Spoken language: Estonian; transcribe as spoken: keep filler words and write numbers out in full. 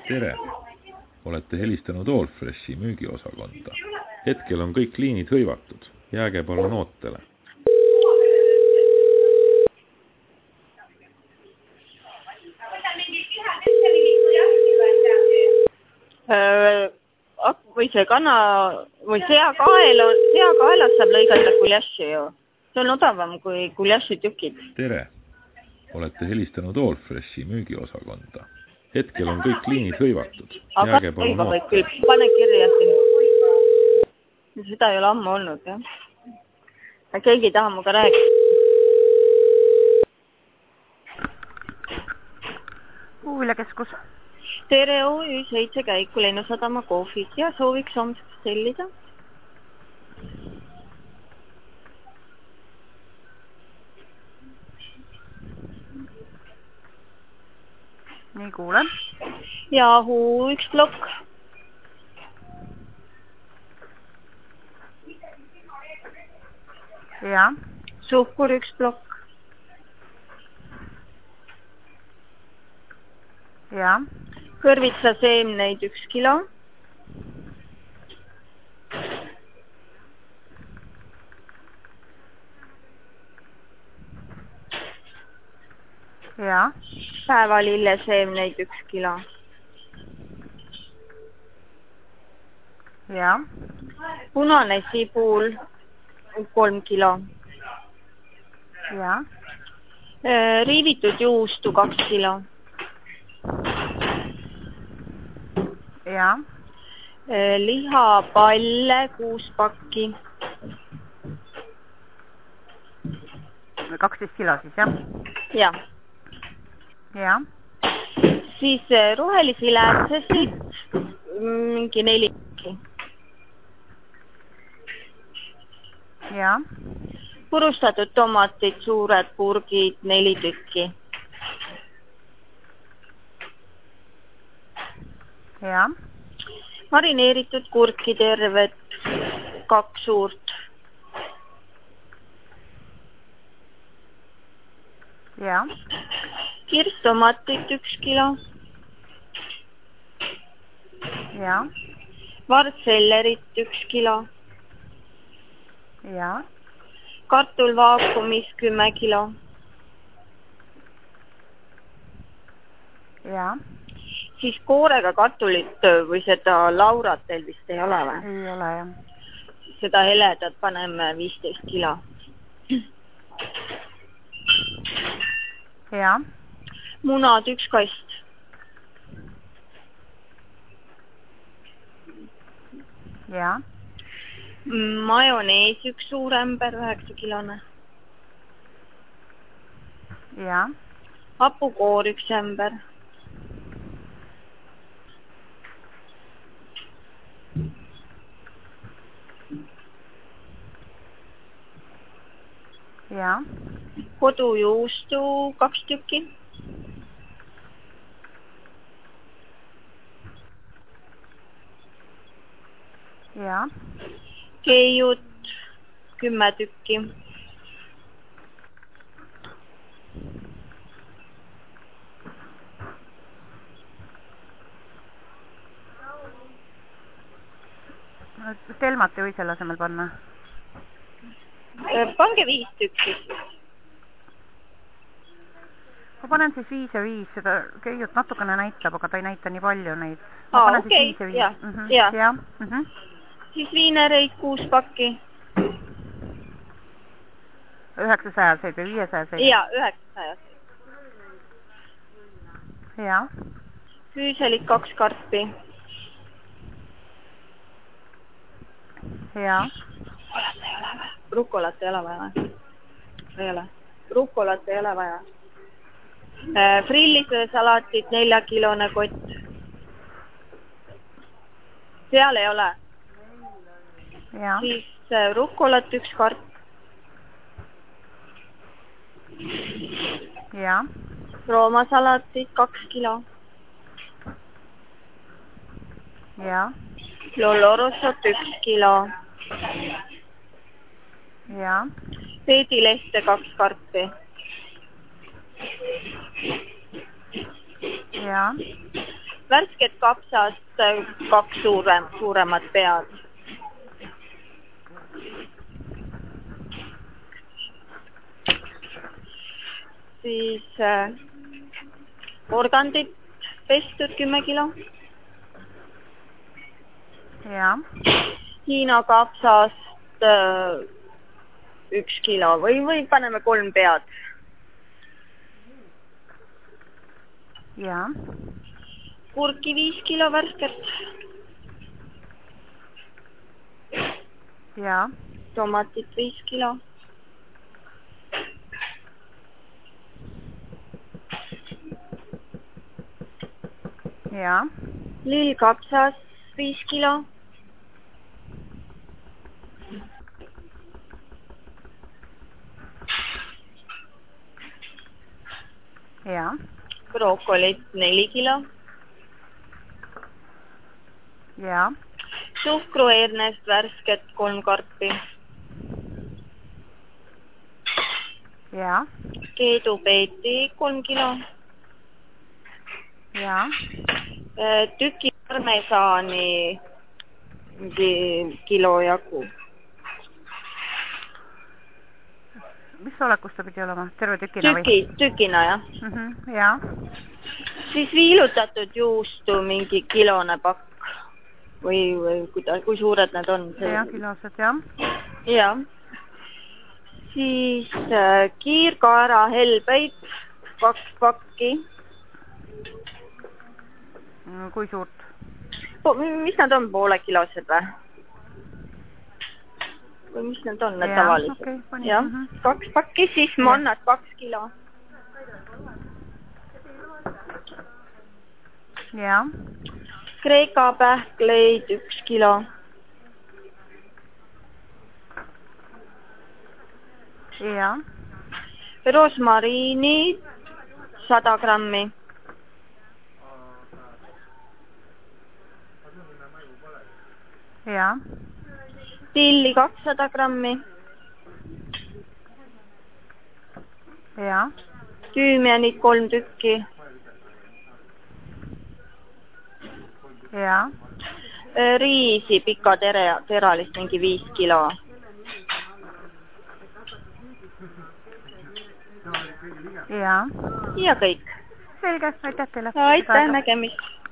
Tere! Olete helistanud Allfreshi müügiosakonda. Hetkel on kõik liinid hõivatud. Jääge palun ootele. Või see kana või seakael on, seakaelas saab lõigata kuljaši ju. See on odavam kui kuljaši tükid. Tere! Olete helistanud Allfreshi müügiosakonda. Hetkel on kõik liinid hõivatud. Jääge palun ootele. Pane kirja siin. Seda ei ole ammu olnud, jah. Keegi ei taha muga rääkida. Puuviljakeskus. Tere O Ü seitse käiku Lennusadama kohvis ja sooviks homseks tellida. Nii kuulen. Yahoo üks plokk. Ja. Suhkur üks plokk. Ja. Kõrvitsa seemneid üks kilo. Ja. Päevalille seemneid üks kilo. Ja. Punane sibul kolm kilo. Ja. Riivitud juustu kaks kilo. Ja. Lihapalle kuus pakki. kaksteist kilo siis, jah? Jah. Ja. Siis rohelisi läätsesid mingi neli pakki. Ja. Purustatud tomatid, suured purgid, neli tükki. Ja. Marineeritud kurki terved, kaks suurt. Ja. Kirstomatit üks kilo. Ja. Vartsellerit üks kilo. Ja. Kartul vaakumis kümme kilo. Ja. Siis koorega kartulit või seda laurat teil vist ei ole või? Ei ole, jah. Seda heledat paneme viisteist kilo. Ja. Munad üks kast. Ja. Majonees üks suur ämber, üheksa kilone. Ja. Hapukoor üks ämber. Ja. Kodujuustu kaks tükki. Ja. Keiut kümme tükki. Telmat ei või selle asemel panna? Pange viis tükki. Ma panen siis viis ja viis, seda köiut natukene näitab, aga ta ei näita nii palju neid. Ma Aa, panen okay. siis viis ja viis. Ja, mm -hmm. ja. ja. Mm -hmm. Siis viinereid kuus pakki. üheksasajaseid või viiesajaseid? Ja, üheksasajaseid. Ja. Füüselit kaks karpi. Ja. Rukolat ei ole vaja. Ei ole. Rukolat ei ole vaja. Frillisöösalatit neljakilone kott. Seal ei ole. Ja. Siis rukolat üks karp. Ja. Roomasalatit kaks kilo. Ja. Lolorosot üks kilo. Ja. Peedilehte kaks karpi. Ja. värsket kapsast, kaks suurem, suuremat pead. Siis äh, porgandit pestud kümme kilo. Ja. Hiina kapsast äh, üks kilo või, või paneme kolm pead. Ja. Kurki viis kilo värsket. Ja. Tomatit viis kilo. Ja. Lillkapsas viis kilo. Ja. Brookolit neli kilo. Ja. Suhkruheernest värsket kolm karpi. Ja. Keedupeeti kolm kilo. Ja. Tüki parmesaani mingi kilo jagu. Mis olekus ta pidi olema? Terve tükina või? Tüki, tükina, jah. Mm -hmm, ja. Siis viilutatud juustu mingi kilone pakk või, või kuida, kui suured need on? Ja, kilosed, jah. Ja. Siis äh, kiirkaara helbeid, kaks pakki. Kui suurt? Po, mis nad on, poole kilosed või? Või mis need on, need ja, tavalised? Okay, jah, mm -hmm. kaks pakki, siis mannad kaks kilo. Ja. Kreeka pähkleid üks kilo. Ja. Rosmariini sada grammi. Ja. Tilli kakssada grammi. Ja. Tüümianit kolm tükki. Ja. Riisi pika tere, teralist mingi viis kilo. Ja. Ja kõik. Selge, aitäh teile. Aitäh, nägemist.